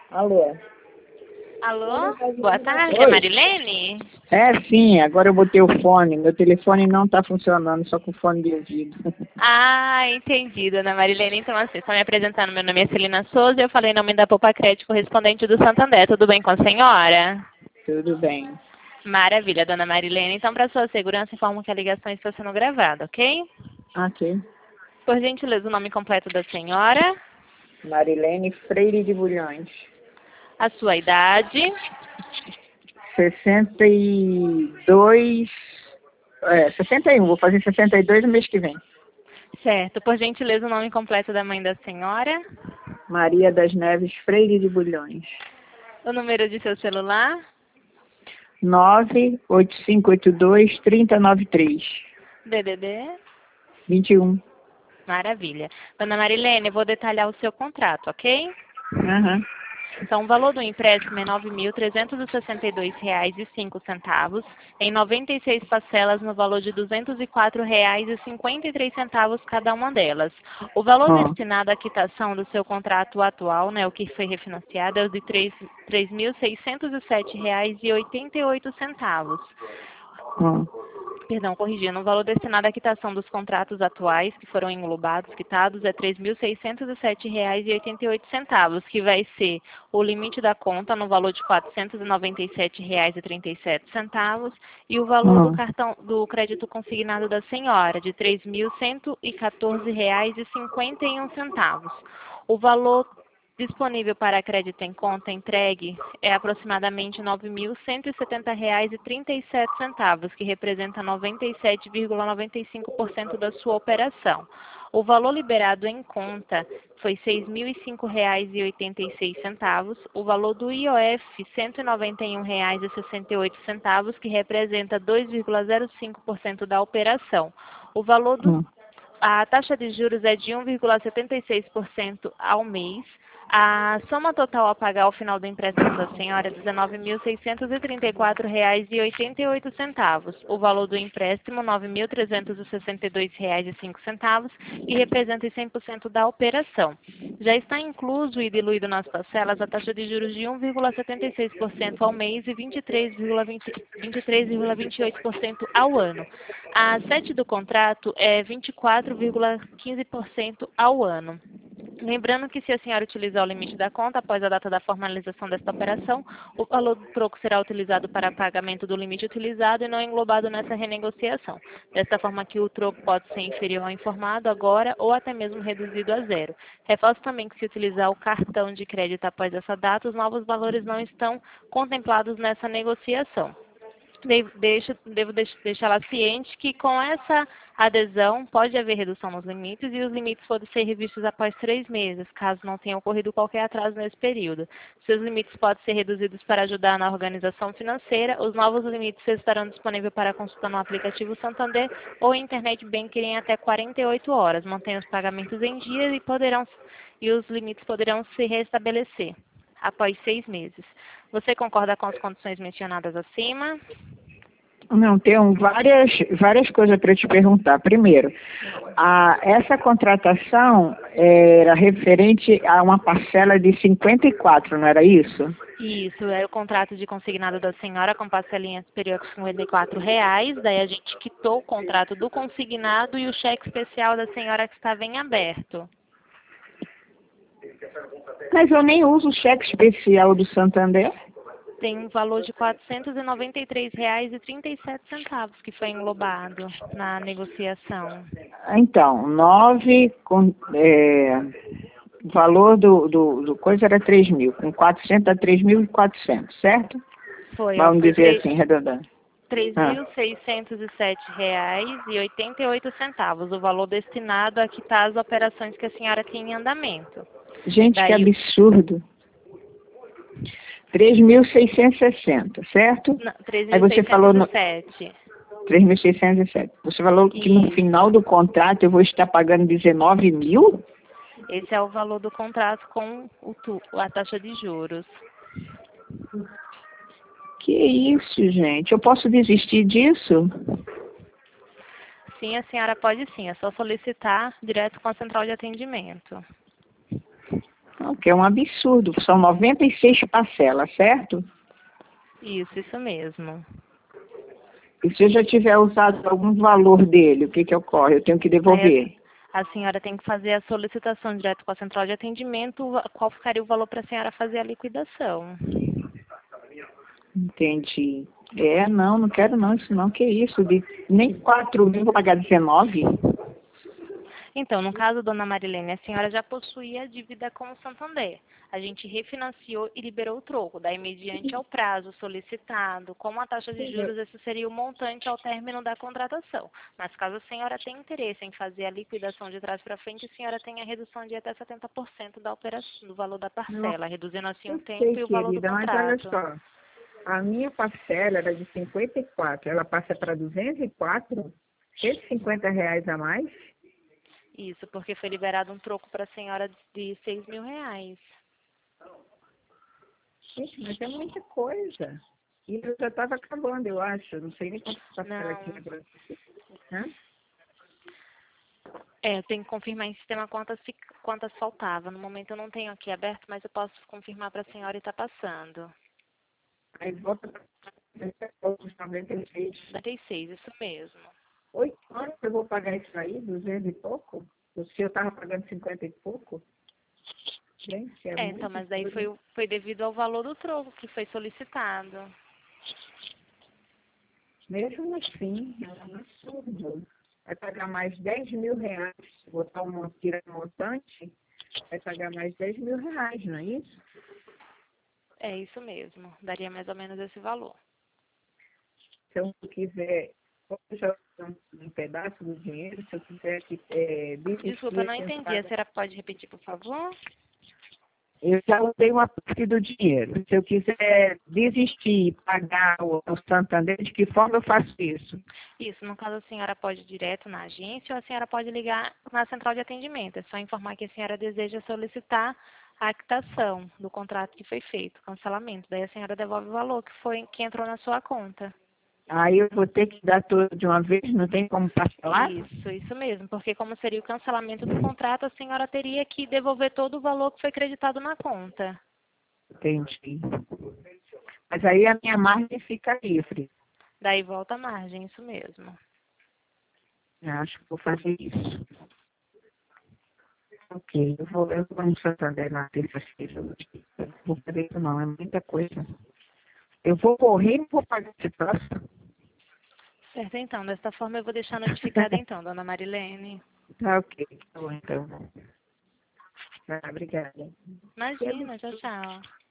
Alô? Alô? Boa tarde, é Oi? Marilene? É, sim, agora eu botei o fone. Meu telefone não está funcionando, só com fone de ouvido. Ah, entendi, dona Marilene. Então, assim, só me apresentando, meu nome é Celina Souza e eu falei em nome da Poupa Crédito correspondente do Santander. Tudo bem com a senhora? Tudo bem. Maravilha, dona Marilene. Então, para sua segurança, informo que a ligação está sendo gravada, ok? Ok. Por gentileza, o nome completo da senhora, Marilene Freire de Bulhões. a sua idade, 62... 61. Vou fazer 62 no mês que vem. certo. Por gentileza, o nome completo da mãe da senhora, Maria das Neves Freire de Bulhões. o número de seu celular, 98582-3093. DDD. 21. Maravilha. Dona Marilene, eu vou detalhar o seu contrato, ok? Aham. Então, o valor do empréstimo é R$ 9.362,05, em 96 parcelas no valor de R$ 204,53 cada uma delas. O valor Ó. destinado à quitação do seu contrato atual, né, o que foi refinanciado, é o de R$ 3.607,88. Ó. Perdão, corrigindo, o valor destinado à quitação dos contratos atuais, que foram englobados, quitados, é R$ 3.607,88, que vai ser o limite da conta no valor de R$ 497,37 e o valor do Ó. cartão do crédito consignado da senhora, de R$ 3.114,51. O valor disponível para crédito em conta entregue é aproximadamente R$ 9.170,37, que representa 97,95% da sua operação. O valor liberado em conta foi R$ 6.005,86. O valor do IOF, R$ 191,68, que representa 2,05% da operação. O valor Ó. a taxa de juros é de 1,76% ao mês. A soma total a pagar ao final do empréstimo da senhora é R$ 19.634,88. O valor do empréstimo, R$ 9.362,05, que representa 100% da operação. Já está incluso e diluído nas parcelas a taxa de juros de 1,76% ao mês e 23,28% ao ano. A sete do contrato é 24,15% ao ano. Lembrando que se a senhora utilizar o limite da conta após a data da formalização desta operação, o valor do troco será utilizado para pagamento do limite utilizado e não englobado nessa renegociação. Desta forma que o troco pode ser inferior ao informado agora ou até mesmo reduzido a zero. Reforço também que se utilizar o cartão de crédito após essa data, os novos valores não estão contemplados nessa negociação. Devo deixá-la ciente que com essa adesão pode haver redução nos limites e os limites podem ser revistos após 3 meses, caso não tenha ocorrido qualquer atraso nesse período. Seus limites podem ser reduzidos para ajudar na organização financeira. Os novos limites estarão disponíveis para consulta no aplicativo Santander ou Internet Banking em até 48 horas. Mantenha os pagamentos em dia e os limites poderão se restabelecer após 6 meses. Você concorda com as condições mencionadas acima? Não, tenho várias coisas para te perguntar. Primeiro, essa contratação era referente a uma parcela de 54, não era isso? Isso, é o contrato de consignado da senhora com parcelinha superior a R$ 54. Daí a gente quitou o contrato do consignado e o cheque especial da senhora que estava em aberto. Mas eu nem uso o cheque especial do Santander. Tem um valor de R$ 493,37 que foi englobado na negociação. Então, valor do coisa era 3 mil, com 400 a 3.400, certo? Foi Vamos dizer assim, arredondando. R$ 3.607,88, o valor destinado a quitar as operações que a senhora tinha em andamento. Gente, que Daí, absurdo. 3.660, certo? não, Aí você falou 3.607. 3.607. Você falou que no Isso. final do contrato eu vou estar pagando 19 mil? Esse é o valor do contrato com a taxa de juros. Que isso, gente? Eu posso desistir disso? Sim, a senhora pode sim, é só solicitar direto com a central de atendimento. O que é um absurdo. São 96 parcelas, certo? Isso mesmo. E se eu já tiver usado algum valor dele, o que que ocorre? Eu tenho que devolver. A senhora tem que fazer a solicitação direto com a central de atendimento, qual ficaria o valor para a senhora fazer a liquidação. Entendi. Não quero não, isso não, que isso? Nem 4 mil, vou pagar 19? Então, no caso, dona Marilene, a senhora já possuía a dívida com o Santander. A gente refinanciou e liberou o troco, daí mediante ao prazo solicitado, como a taxa de juros, esse seria o montante ao término da contratação. Mas caso a senhora tenha interesse em fazer a liquidação de trás para frente, a senhora tem a redução de até 70% da operação, do valor da parcela, reduzindo assim o tempo e o valor do Mas olha contrato. só, a minha parcela era de 54, ela passa para 204, R$ 150 a mais? Isso, porque foi liberado um troco para a senhora de R$ 6.000. Gente, mas é muita coisa. E eu já estava acabando, eu acho. Não sei nem quanto parcela Não. aqui agora. Hã? Eu tenho que confirmar em sistema quantas faltava. No momento eu não tenho aqui aberto, mas eu posso confirmar para a senhora e está passando. Aí volta para 96. 96, isso mesmo. 8 anos eu vou pagar isso aí, 200 e pouco? Se eu estava pagando 50 e pouco? Gente, Então, mas daí foi devido ao valor do troco que foi solicitado. Mesmo assim, é um absurdo. Vai pagar mais R$ 10.000, botar tirar um montante, vai pagar mais R$ 10.000, não é isso? É isso mesmo. Daria mais ou menos esse valor. Se eu quiser, eu já um pedaço do dinheiro, se eu quiser Desculpa, eu não entendi. A senhora pode repetir, por favor? eu já usei uma parte do dinheiro. Se eu quiser desistir e pagar o Santander, de que forma eu faço isso? Isso, no caso a senhora pode ir direto na agência ou a senhora pode ligar na central de atendimento. É só informar que a senhora deseja solicitar a quitação do contrato que foi feito, cancelamento. Daí a senhora devolve o valor que entrou na sua conta. Aí eu vou ter que dar tudo de uma vez, não tem como parcelar? Isso mesmo, porque como seria o cancelamento do contrato, a senhora teria que devolver todo o valor que foi creditado na conta. Entendi. Mas aí a minha margem fica livre. Daí volta a margem, isso mesmo. Eu acho que vou fazer isso. Ok, eu vou no Santander na terça-feira. Vou fazer isso não, é muita coisa. Eu vou correr e não vou pagar esse próximo. Certo, então. Desta forma eu vou deixar notificada então, dona Marilene. Tá ok, tá bom então. Tá, obrigada. Imagina, tchau, tchau.